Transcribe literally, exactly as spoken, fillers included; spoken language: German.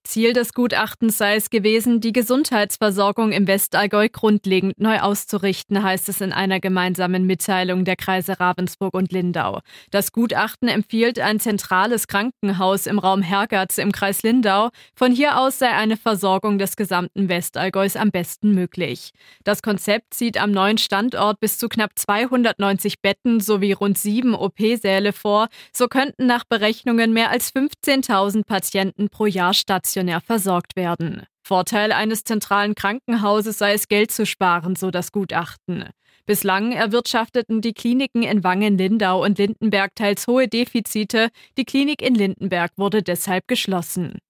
Ziel des Gutachtens sei es gewesen, die Gesundheitsversorgung im Westallgäu grundlegend neu auszurichten, heißt es in einer gemeinsamen Mitteilung der Kreise Ravensburg und Lindau. Das Gutachten empfiehlt ein zentrales Krankenhaus im Raum Hergatz im Kreis Lindau. Von hier aus sei eine Versorgung des gesamten Westallgäus am besten möglich. Das Konzept sieht am neuen Standort bis zu knapp zweihundertneunzig Betten sowie rund sieben O P-Säle vor. So könnten nach Berechnungen mehr als fünfzehntausend Patienten pro Jahr stationär versorgt werden. Vorteil eines zentralen Krankenhauses sei es, Geld zu sparen, so das Gutachten. Bislang erwirtschafteten die Kliniken in Wangen, Lindau und Lindenberg teils hohe Defizite. Die Klinik in Lindenberg wurde deshalb geschlossen.